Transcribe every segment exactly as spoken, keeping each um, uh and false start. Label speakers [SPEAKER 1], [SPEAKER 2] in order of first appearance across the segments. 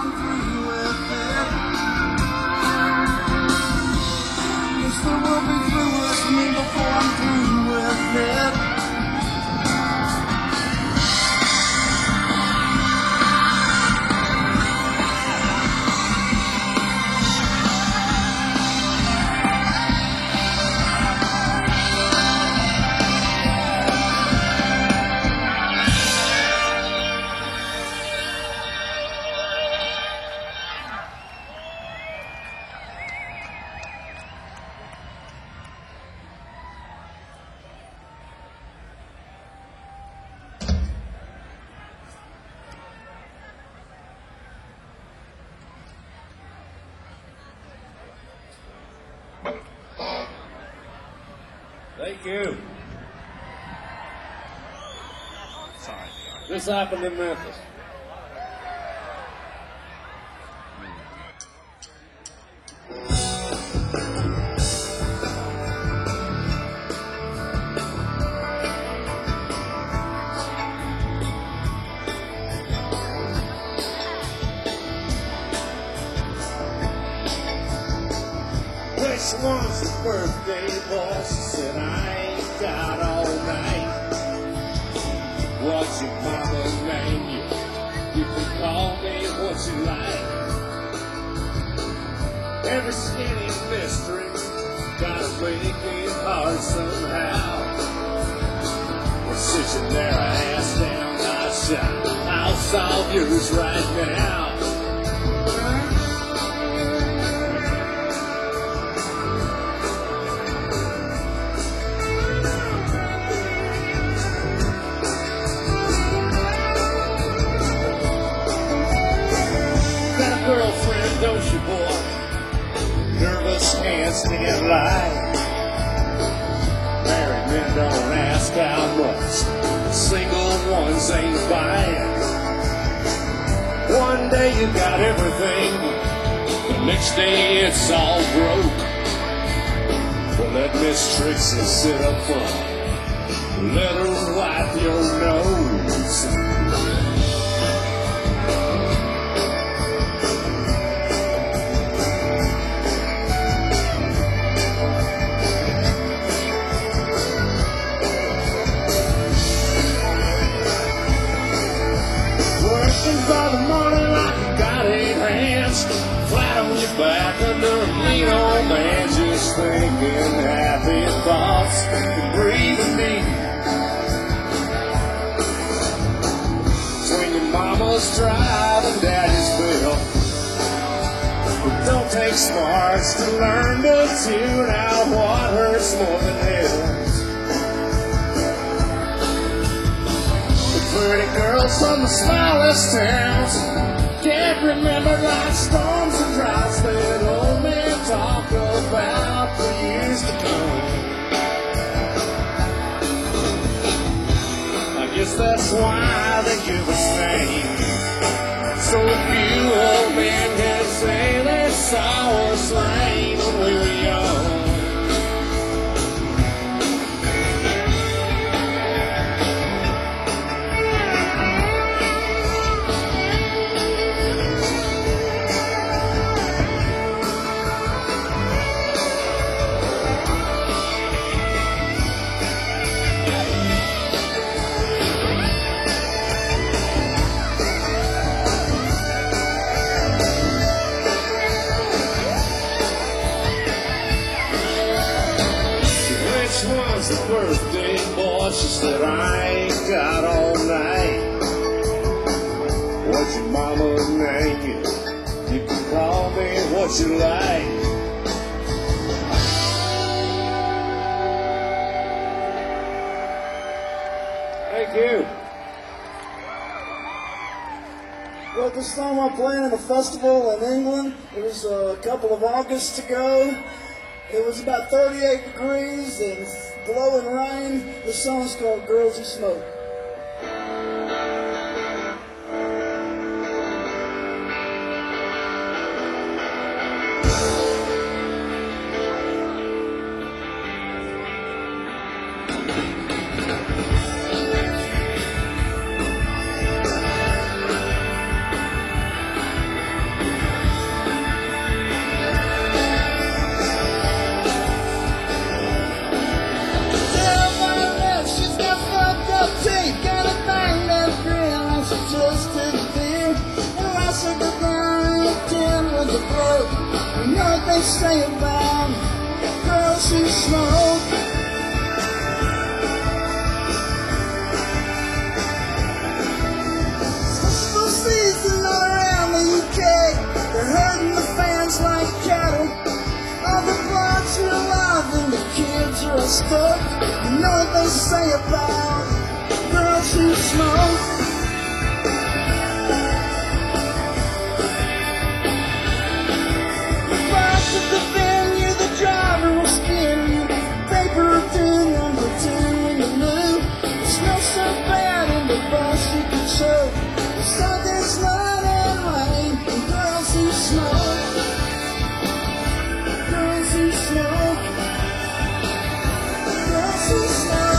[SPEAKER 1] I'm through with it. Guess there will be through with me before I'm through with it.
[SPEAKER 2] Thank you.
[SPEAKER 3] Sorry.
[SPEAKER 2] This happened in Memphis. Which one's the birthday boy? She said, I ain't got all night. What's your mama name? You, you can call me what you like. Every skinny mystery gotta make it hard somehow. We're sitting there, ass down, not shy. I'll solve yours right now. Girlfriend, don't you, boy? Nervous hands can't lie. Married men don't ask how much. Single ones ain't buying. One day you got everything, the next day it's all broke. Well, let Miss Trixie sit up front. Let her wipe your nose. By the morning like you got eight hands, flat on your back under a mean old man, just thinking happy thoughts and breathing deep. Between your mama's drive and daddy's bill, it don't take smarts to learn to tune out what hurts more than hills. Pretty girls from the smallest towns can't remember like storms and droughts that old men talk about for years to come. I guess that's why they give us names. So few old men can say they saw us lame when we were young. The birthday boy, she said, I ain't got all night. What's your mama's name? You, you can call me what you like. Thank you.
[SPEAKER 1] Well, this time I'm playing at a festival in England. It was a couple of Augusts ago. It was about thirty-eight degrees and blowing rain. The song's called Girls Who Smoke. just didn't feel. And I said goodbye again with the blow. You know what they say about girls who smoke. Festival season all around the U K. They're herding the fans like cattle. All the blondes are alive and the kids are stuck. You know what they say about girls who smoke. Back at the venue, the driver will spin you. Paper routine number two in the new. It smells so bad in the bus you could choke. The Sunday's night and rain and girls who smoke. Girls who smoke. Girls who smoke.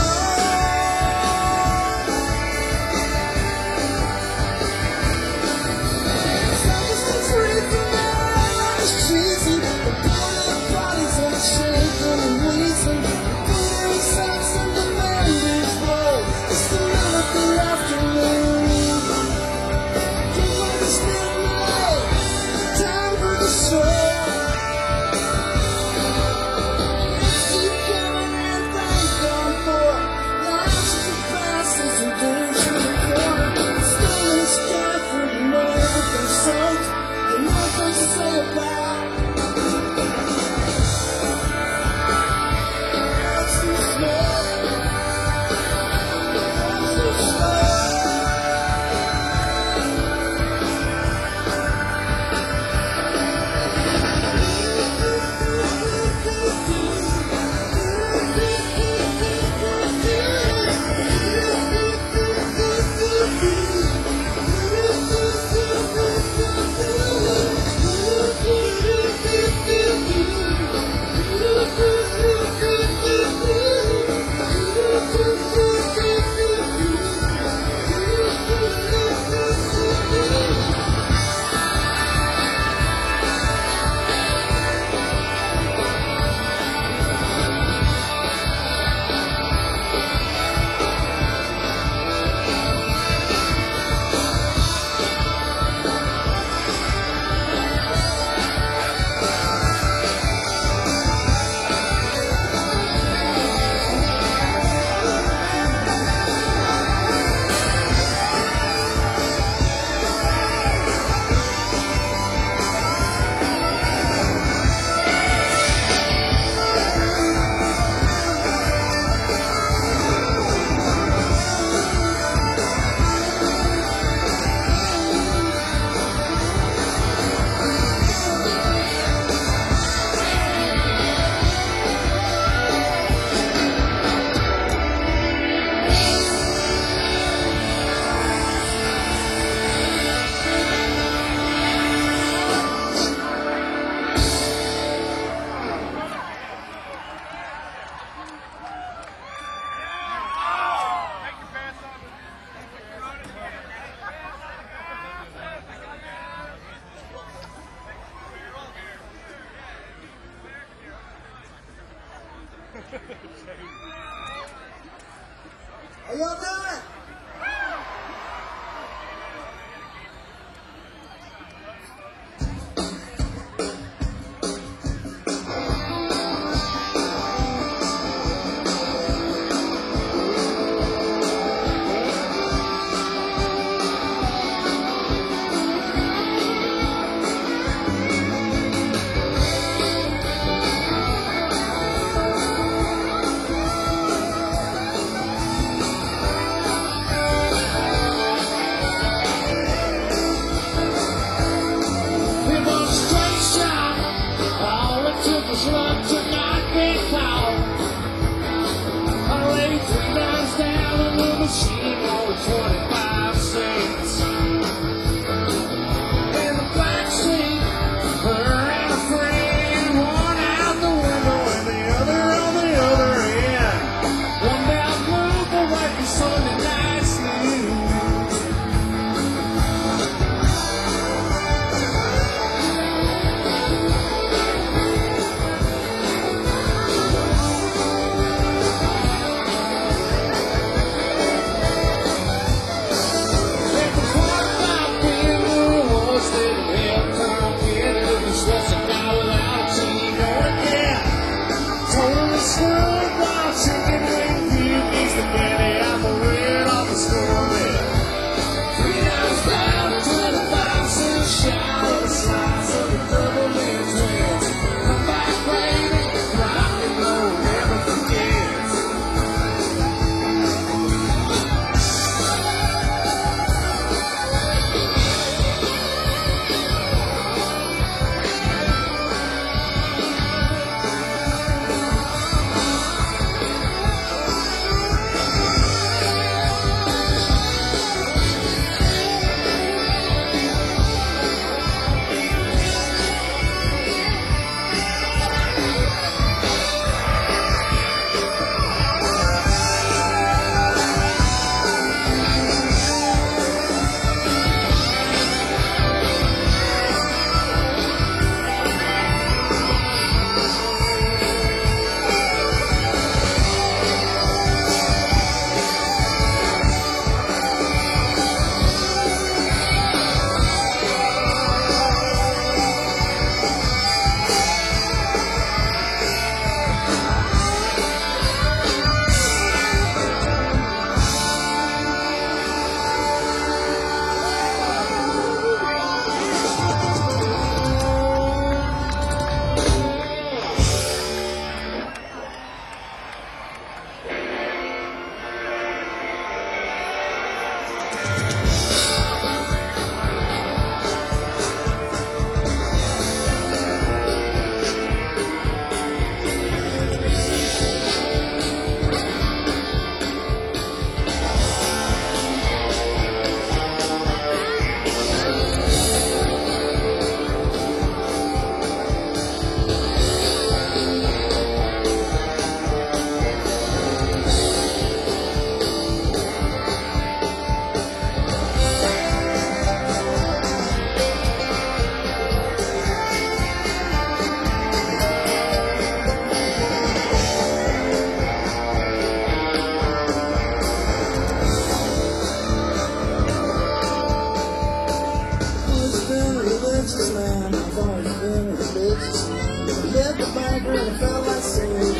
[SPEAKER 1] How y'all doing?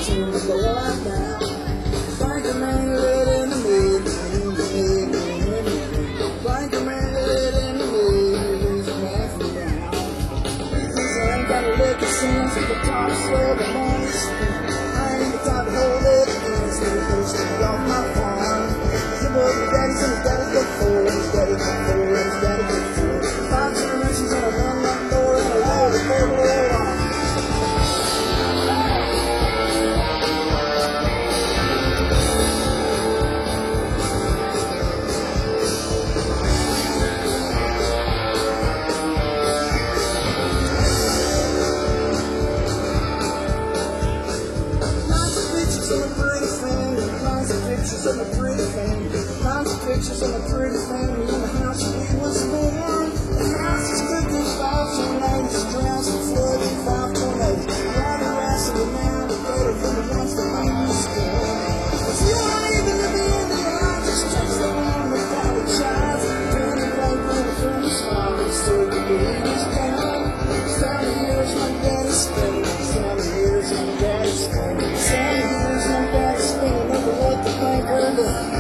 [SPEAKER 1] tunes go like that. Like a man lit in the mood. Like a man lit in the mood. Half down. Cause I ain't got a lick of sense at the top of the money. I ain't the type to hold it against me. Push it off my farm. The boy, your daddy's and his daddy good for. His daddy good for. His daddy good for. Five generations on a one-lock door and a wall to burgle along. Pictures of a pretty family, lots of pictures of a pretty family in the house where we was born. The house is flipped in five tornadoes, drowns and floods in five tornadoes. Ride the rest of the man, the better from the ones that made me scared. If you ain't even in the end of your life, just text the one without a child. Turn it right when the friend is smile, and still the beat is down. Seven years my daddy's spinning, seven years my daddy's spinning, seven years my daddy's spinning. What the fuck are you doing?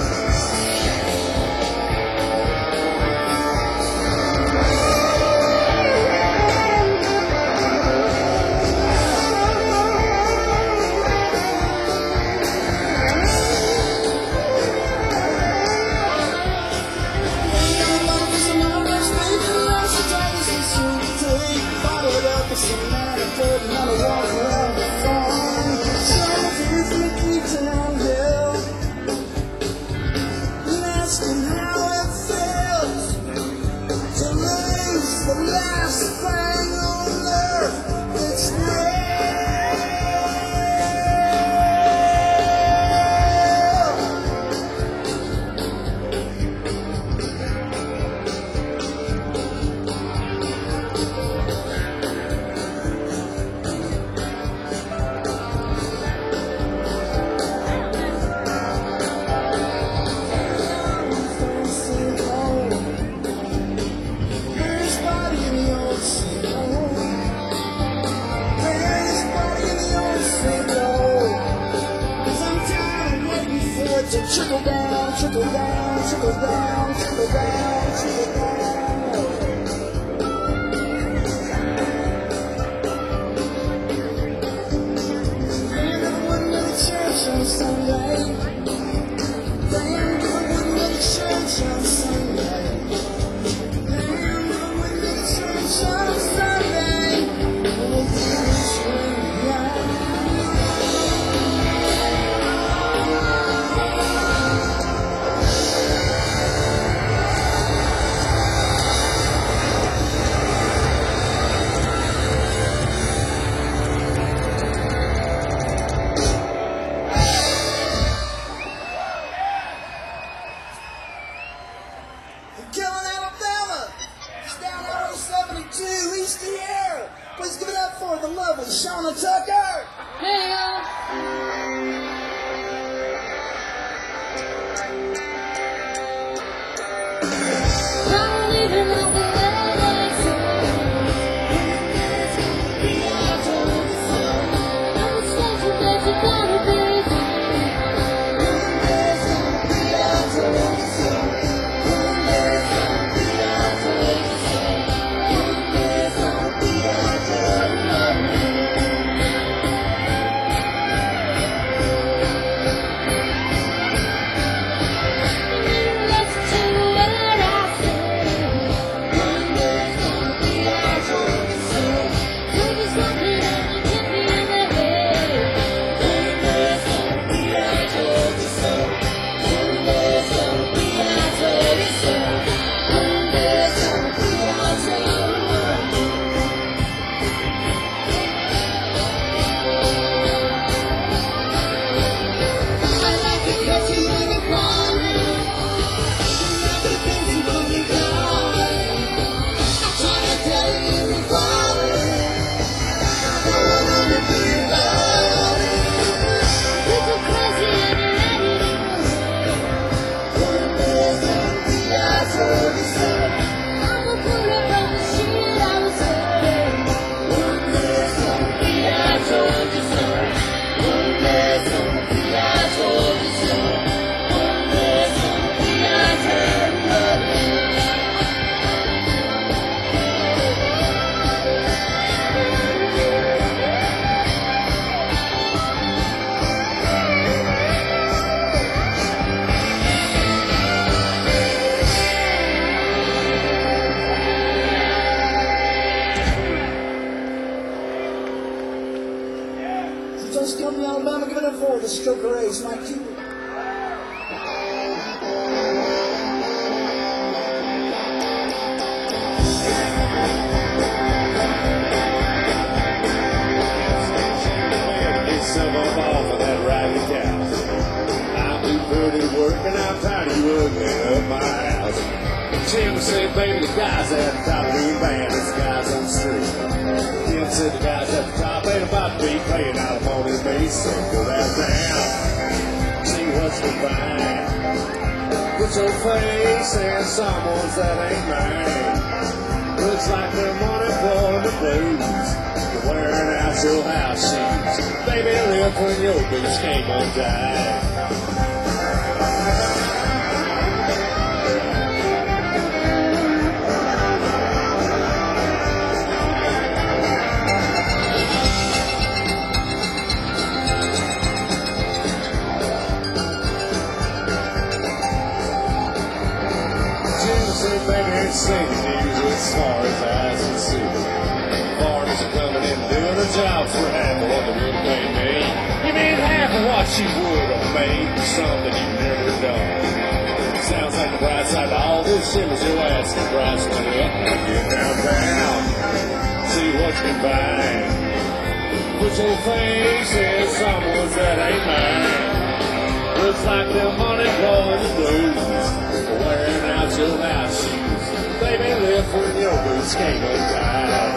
[SPEAKER 1] Trickle down, trickle down, trickle down, trickle down, trickle down. Damn, if I wouldn't go to church on Sunday. Damn, if I wouldn't go to church on Sunday. Damn, if I wouldn't go to church on Sunday. Oh, gosh, yeah. Killing Alabama! It's down Highway seventy-two, East Sierra. Please give it up for the lovely Shauna Tucker.
[SPEAKER 3] Hey, y'all.
[SPEAKER 1] Stroker A's, Mike Cooper.
[SPEAKER 2] Some of off of that ragged couch. I'll be putting work and I'm tired of you working up my house. Jim said, baby, the guys at the top doing band, it's the guys on the street. Jim said the guys at the top ain't about to be playing out on his bass, so go downtown, see what's to find. Put your face in someone's that ain't mine. Looks like they're money for the blues. Wearing out your house shoes. Baby, live when your boots came undone. Jim said, baby, it's singing news as far as eyes can see. Farmers are coming in doing the jobs for half of what they would have paid me. You mean half of what you would have made for something you've never done. Sounds like the bright side of all this shit is your ass the price went up. Now get downtown, see what you can find. Put your face in someone's that ain't mine. Looks like they're money blowing the blues. Wearing out your house shoes. Baby, live when your boots came undone.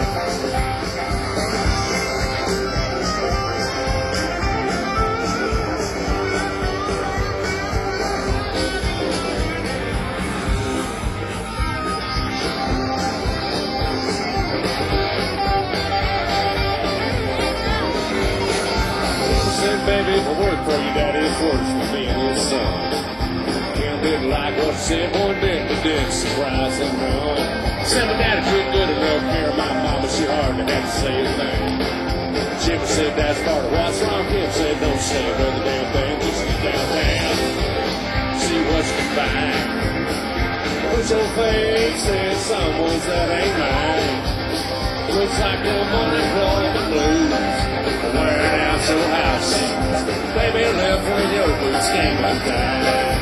[SPEAKER 2] Baby, if I work for you, that is worse for me and his son. Kim didn't like what I said, one bit, but didn't surprise him none. Said my daddy took good enough care of my mama, she hardly had to say a thing. Jim said that's part of what's wrong. Kim said don't say another damn thing, just get downtown, see what you can find. Put your face in someone's that ain't mine. Looks like the money blowing the blues. Wearing out your house shoes. Baby, live when your boots came undone.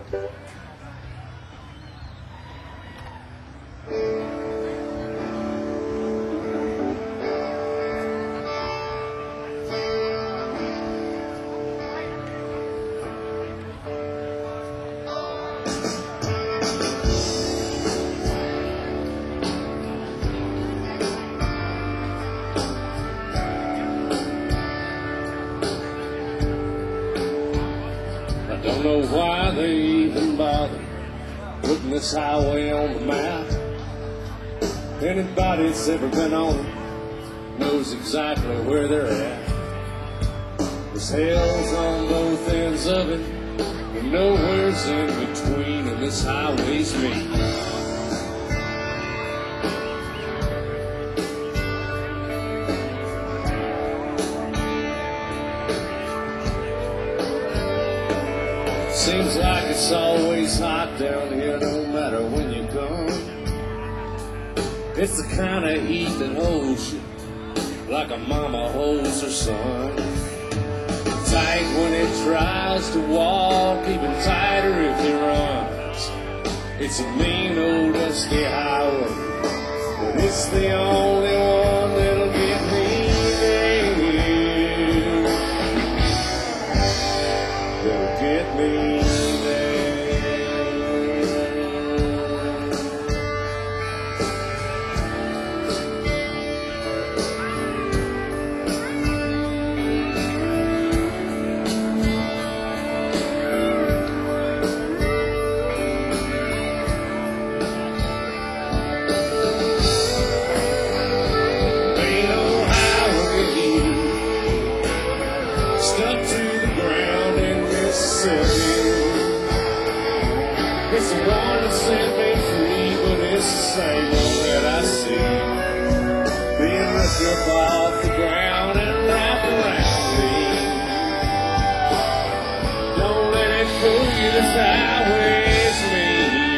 [SPEAKER 2] Don't know why they even bother putting this highway on the map. Anybody that's ever been on it knows exactly where they're at. There's hells on both ends of it, and nowhere's in between, and this highway's me. Seems like it's always hot down here, no matter when you come. It's the kind of heat that holds you like a mama holds her son. Tight when it tries to walk, even tighter if it runs. It's a mean old dusty highway, but it's the only one that'll get me there. That'll get me. It's the one that set me free, but it's the same one that I see being lifted up off the ground and wrapped around me. Don't let it fool you, this highway's me.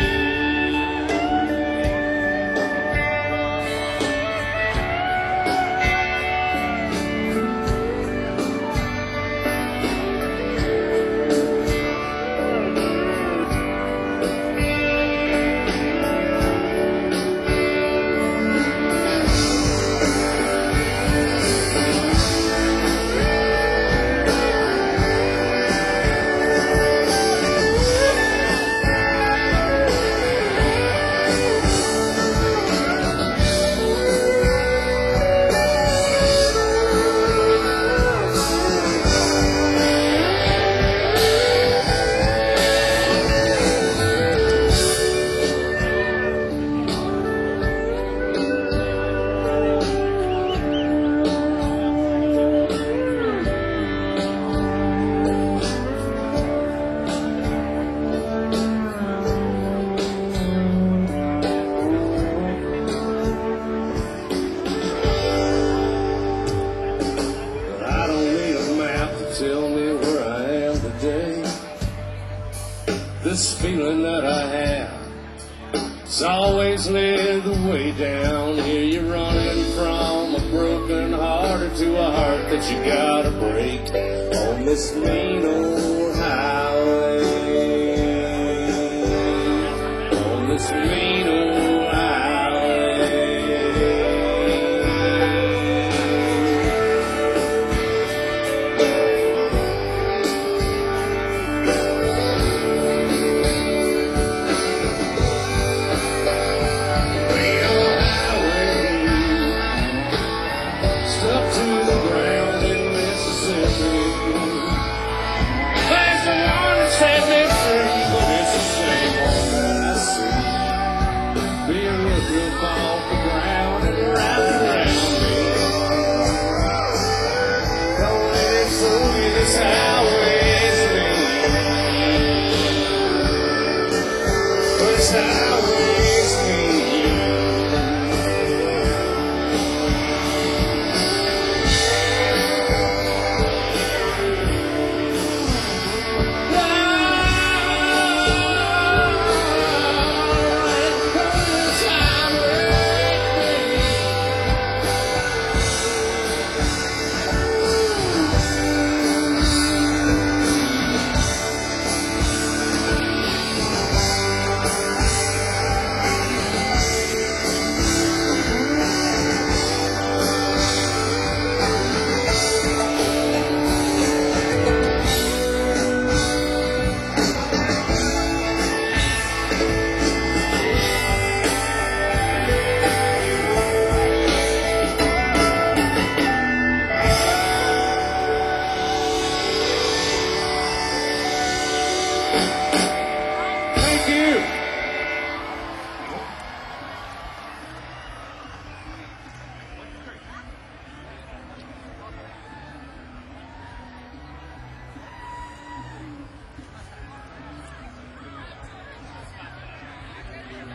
[SPEAKER 2] Tell me where I am today. This feeling that I have, it's always led the way down here. You're running from a broken heart or to a heart that you gotta break on this mean old highway. On this mean old highway. Set me free, but it's the same one that I see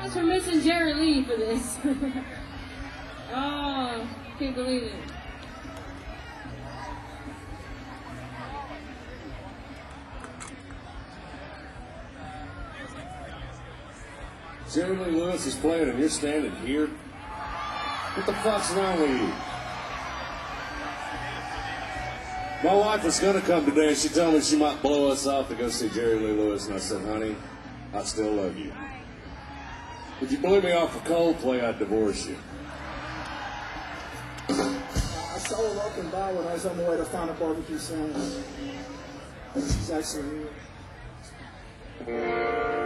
[SPEAKER 3] Guys, we're missing Jerry Lee for this. Oh, can't believe it.
[SPEAKER 2] Jerry Lee Lewis is playing and you're standing here? What the fuck's wrong with you? My wife was gonna come today and she told me she might blow us off to go see Jerry Lee Lewis, and I said, honey, I still love you. If you blew me off for Coldplay, I'd divorce you.
[SPEAKER 1] I saw her walking by when I was on the way to find a barbecue sandwich. She's actually here.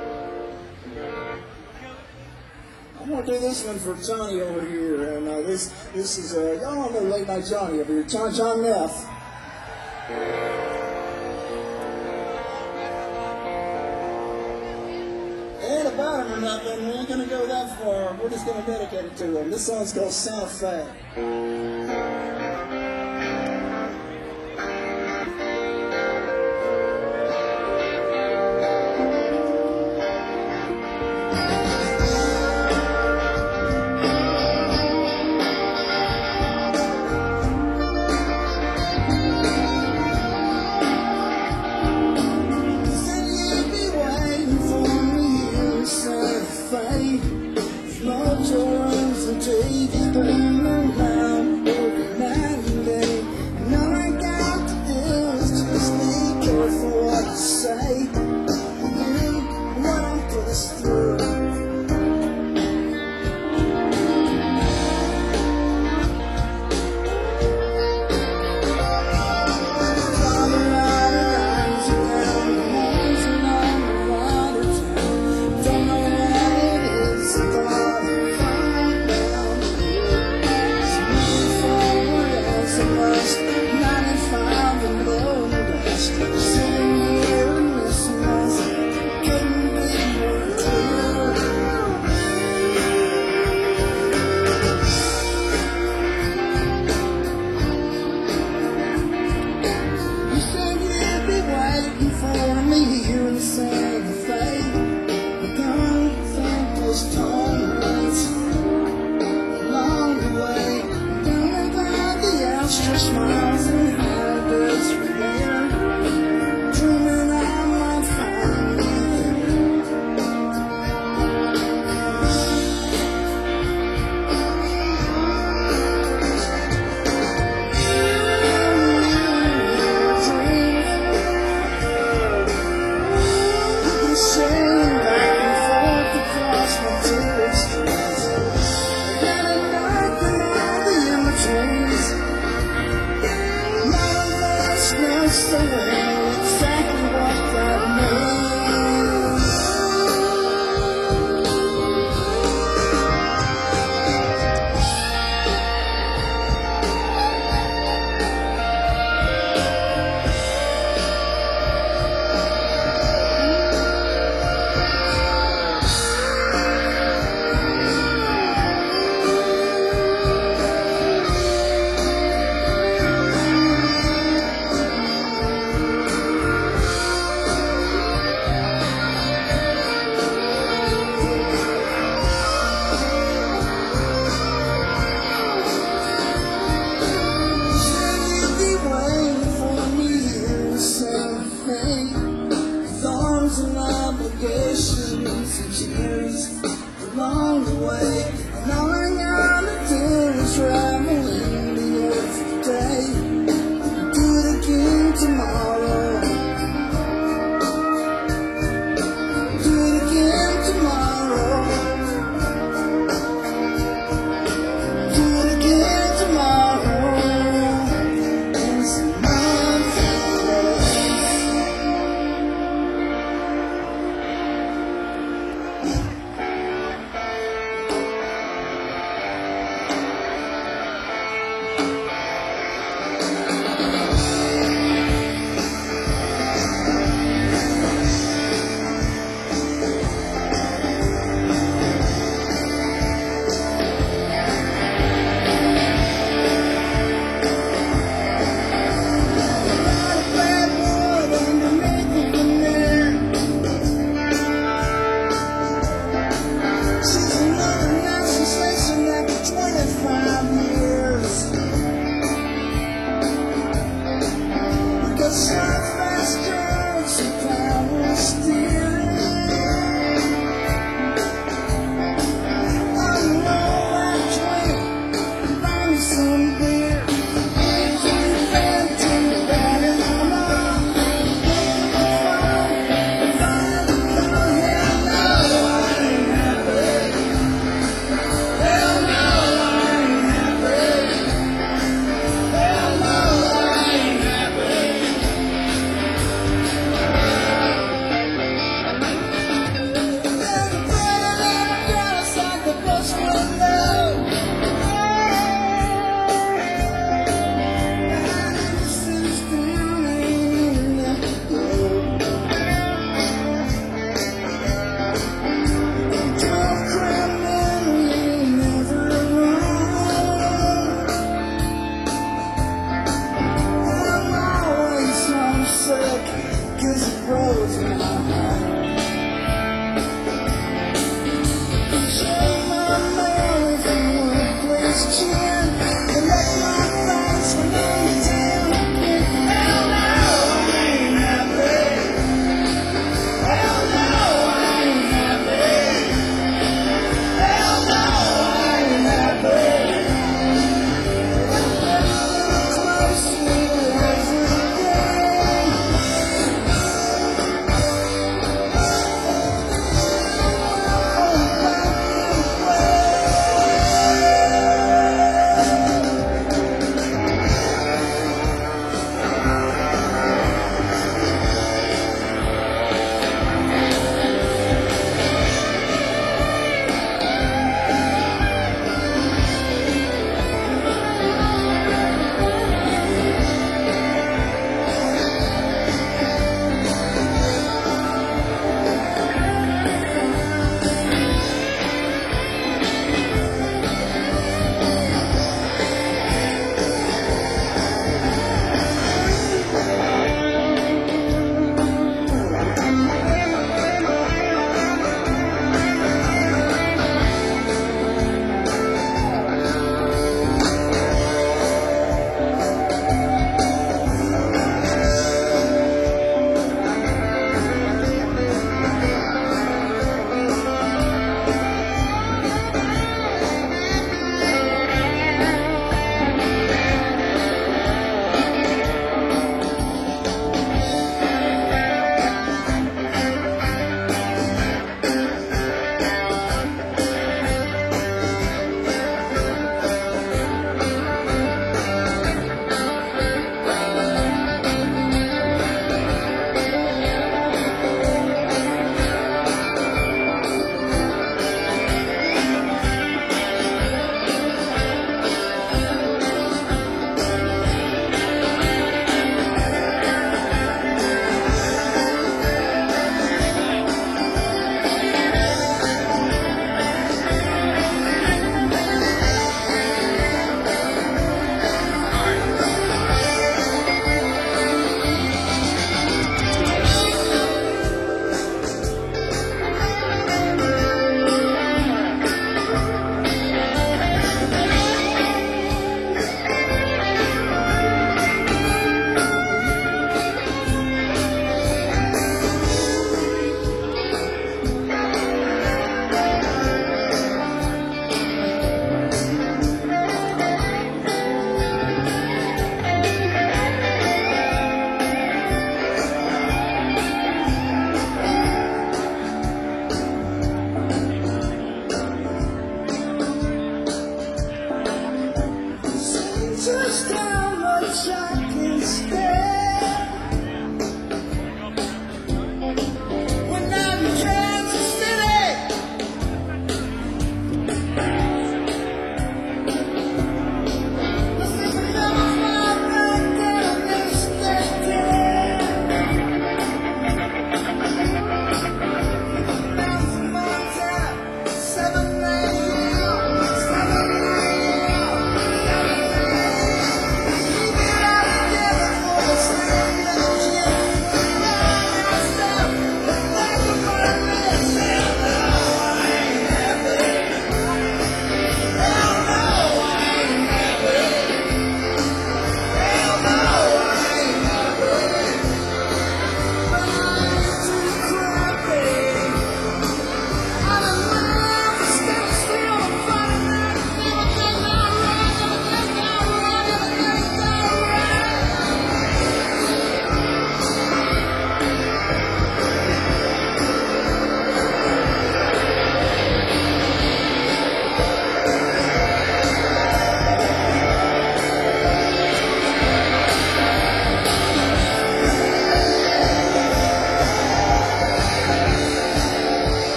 [SPEAKER 1] I'm gonna do this one for Johnny over here, and uh, this this is uh, y'all know Late Night Johnny over here, John John Neff. Ain't about him or nothing. We ain't gonna go that far. We're just gonna dedicate it to him. This song's called Santa Fe.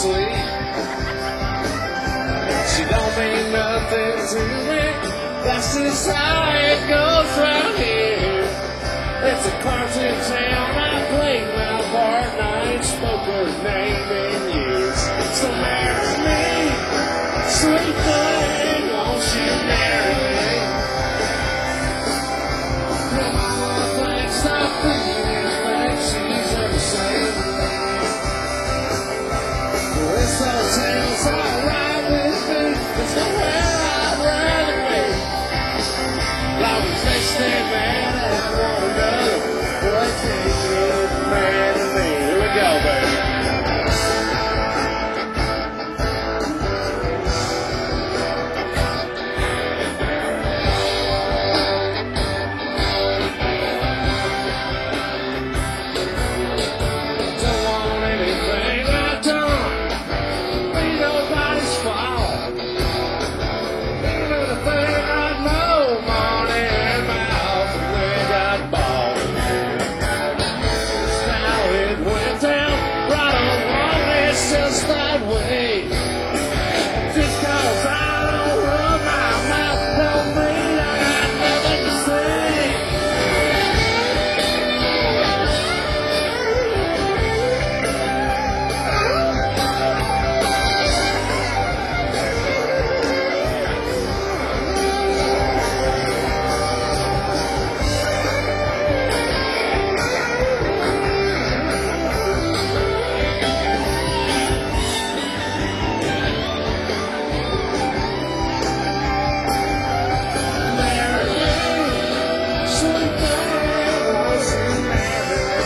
[SPEAKER 2] sleep. She don't mean nothing to me. That's just how it goes round here. It's a cartoon town. I played my part and I ain't spoke her name in years. So marry me, sweet thing, won't you marry me? Your mama thinks I'm thinking, thinks she's ever seen me. This whole town's alright with me. There's nowhere I'd rather be. Long as they stay mad at one another, boy, can't get mad at me. Here we go, baby. Don't want anything I don't. Ain't nobody's fault. Ain't anything I know. Money and mouth, and we got bought. That's how it went down. Right or wrong, it's just that way. Just 'cause I don't run my mouth don't mean I got nothing to say. Marry me, sweet thing, won't you marry me?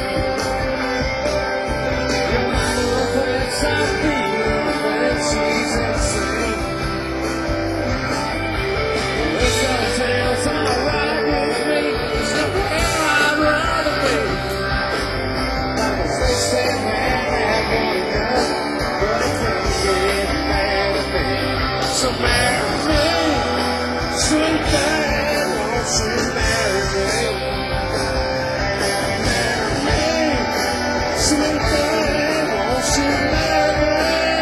[SPEAKER 2] Your mama thinks I'm feeling when she's insane. This old town's alright with me. There's nowhere I'd rather be. Long as they stay mad at one another, but they can't get mad at me. So marry me, sweet thing, won't you marry me? Marry me, sweet thing, won't you marry me?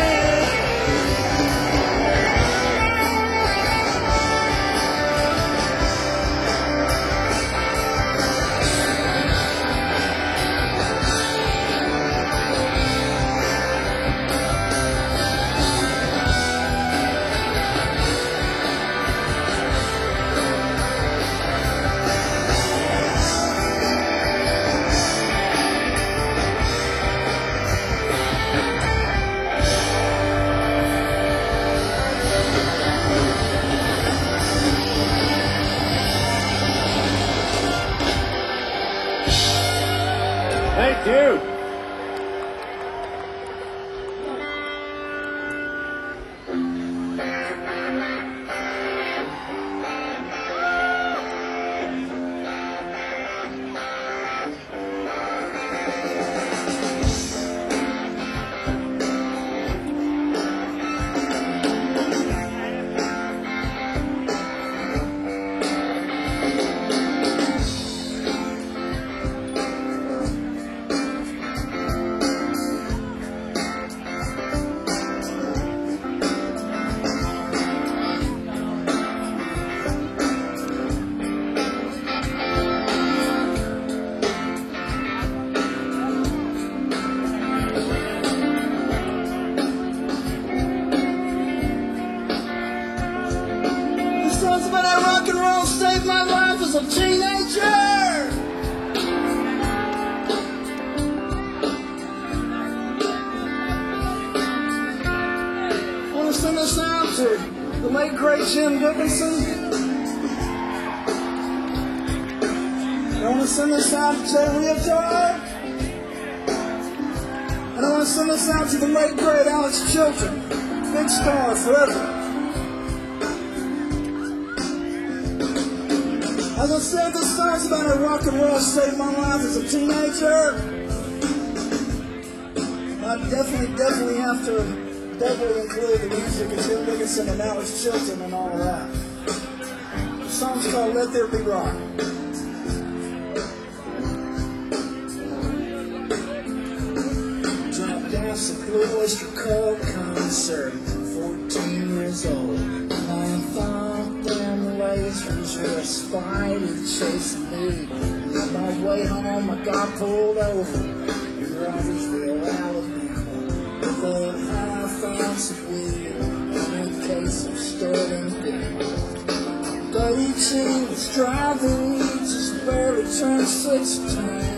[SPEAKER 2] Thank you.
[SPEAKER 1] This song's about how rock and roll saved my life as a teenager. I want to send this out to the late great Jim Dickinson. I want to send this out to Jay Leotard. And I want to send this out to the late great Alex Chilton. Big star forever. As I said, this song's about how rock and roll saved my life as a teenager. I definitely, definitely have to definitely include the music of Jim Dickinson and Alex Chilton and all of that. The song's called Let There Be Rock. Dance and Blue Oyster Cult concert, fourteen years old. And I thought them lasers were a spider chasing me. And on my way home I got pulled over in Rogersville, Alabama, with a half ounce of weed and a case of Sterling beer. But he was driving, he just barely turned sixteen.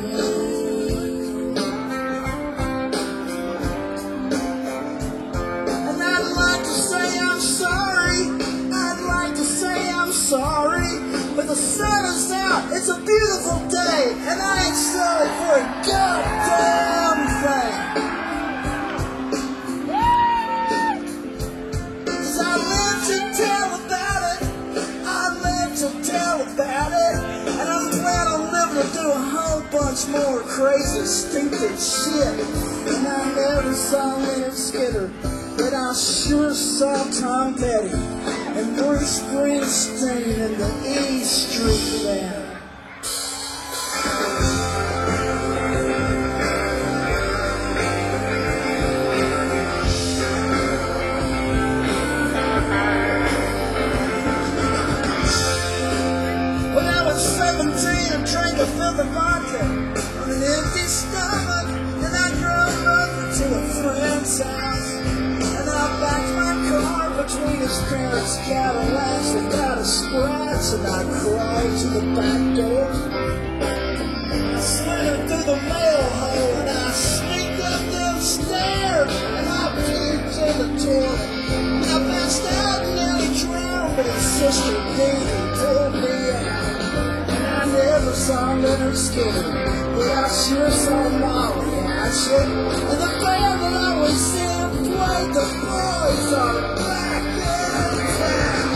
[SPEAKER 1] Sorry, but the sun is out, it's a beautiful day, and I ain't sorry for a goddamn thing. Cause I live to tell about it, I live to tell about it, and I'm glad I'm living to do a whole bunch more crazy, stupid shit. And I never saw Leonard Skinner, but I sure saw Tom Petty and Bruce Springsteen in the E Street Band. When I was seventeen, I drank a filthy vodka on an empty stomach, and I drove over to a friend's house, and I backed my car between his parents' Cadillacs that got a scratch, and I crawled to the back door. I slithered through the mail hole, and I sneaked up them stairs, and I peeked in the toilet. I passed out and nearly drowned, but his sister Dee pulled me out. And I never saw Leonard Skinner, but I sure saw Molly Hatchet, and the band that I was in played The Boys Are Back in Town.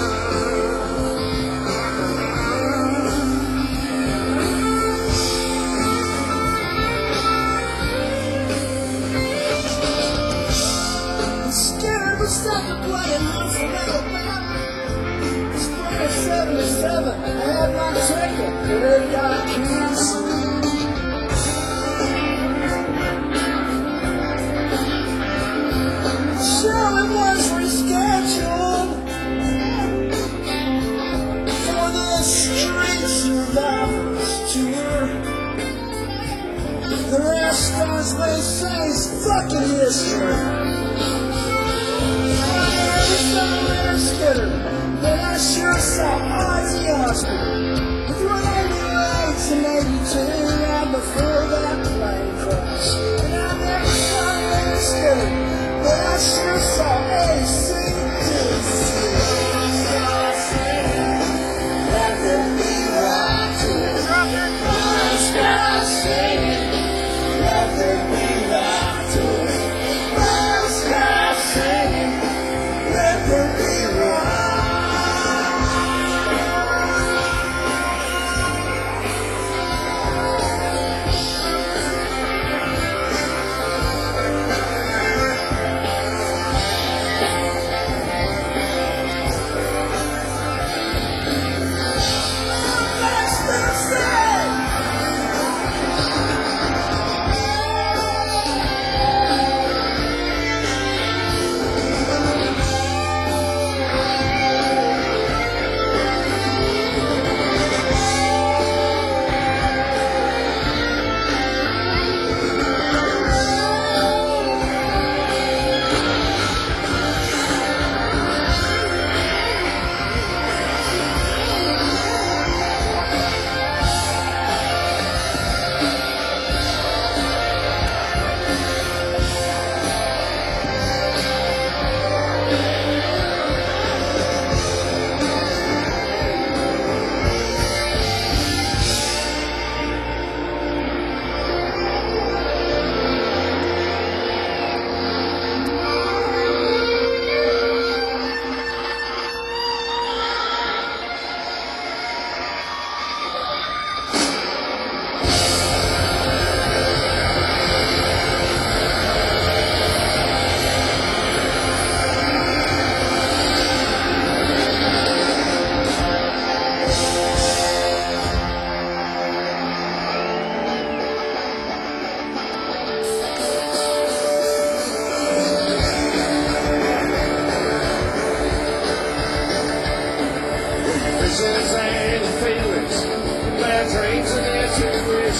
[SPEAKER 1] Skinner was starting playing Huntsville, Alabama. Spring of seventy-seven, I had my ticket, but it got canceled. So it was rescheduled for the Street Survivors Tour. The rest, as they say, is fucking history. I never saw Leonard Skinner, but I sure saw Ozzy Osbourne with Randy Rhoads in eighty-two, right before that plane crash. And I never saw Leonard Skinner, but I sure saw A C D C. Let there be rock to it. Let's start singing. Let there be rock to it. Let's start singing. Let there be rock.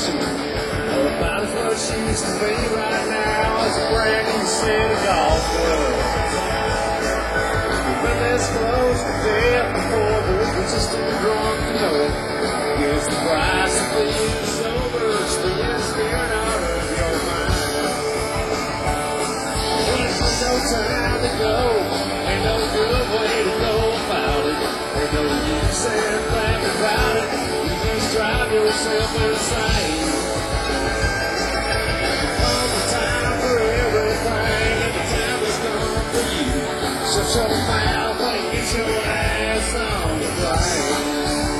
[SPEAKER 2] ocean. Well, about as much she used to be right now as a brand new city golf club. We've been this close to death before, but we're just too drunk to know it. Guess the price of being sober is still scared out of your mind. There's no time to go, ain't no good way to go about it. Ain't no use saying back about it, you just drive yourself insane. All the time for everything, and the time has come for you. Shut your mouth and get your ass on the plane.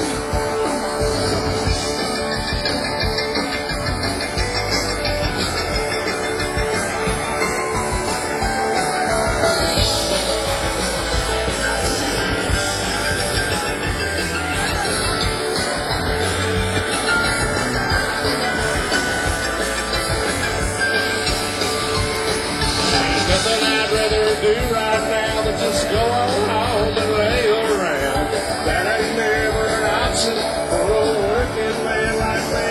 [SPEAKER 2] Do right now than just go on home and lay around. That ain't never an option for a working man like me.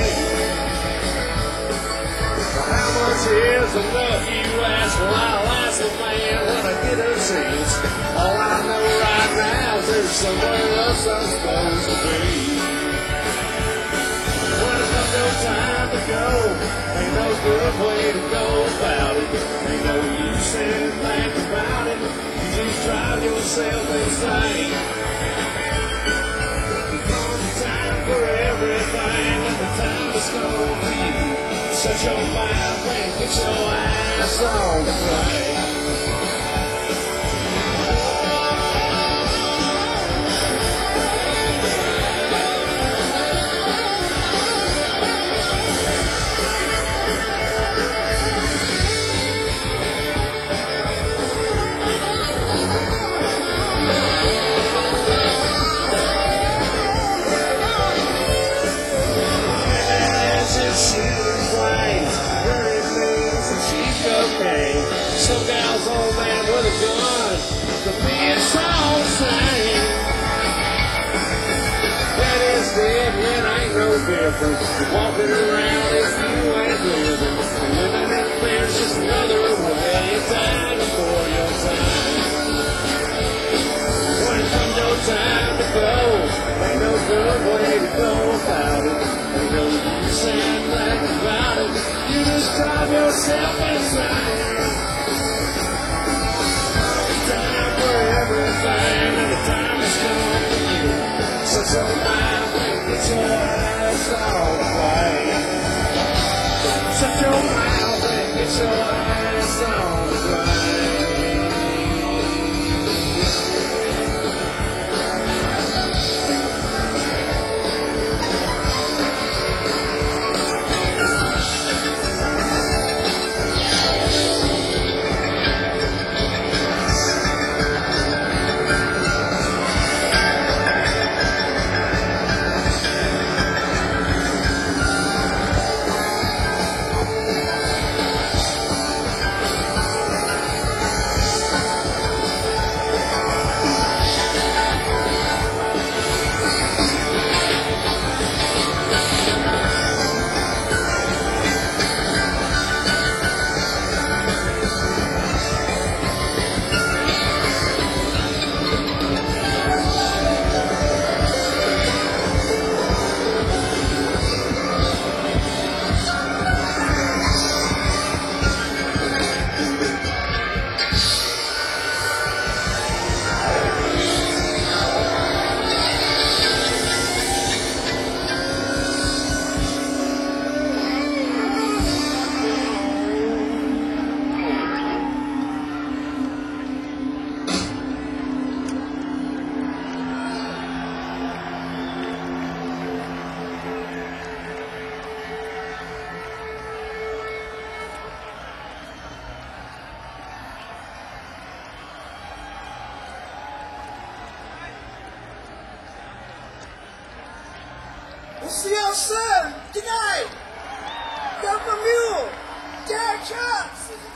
[SPEAKER 2] How much is enough, you ask? Well, I'll ask a man when I get a chance. All I know right now is there's somewhere else I'm supposed to be. When there's no time to go, ain't no good way to go about it. Ain't no use saying think about it, you just drive yourself insane. There's time for everything, and the time is gone for you. Shut your mouth and get your ass on the plane. Some gal's old man with a gun, the beat's all the same. That is dead, yet ain't no difference. Walking around if you ain't living. Living in fear's just another way of dying before your time. When it comes your time to go, ain't no good way to go about it. Ain't no use saying that about it. You just drive yourself insane. Everything and the time has come for you. Shut your mouth and get your ass on the plane. Shut your mouth and get your ass on the plane.
[SPEAKER 1] We'll see y'all soon. Good night. Go for Mule. Derek Chops.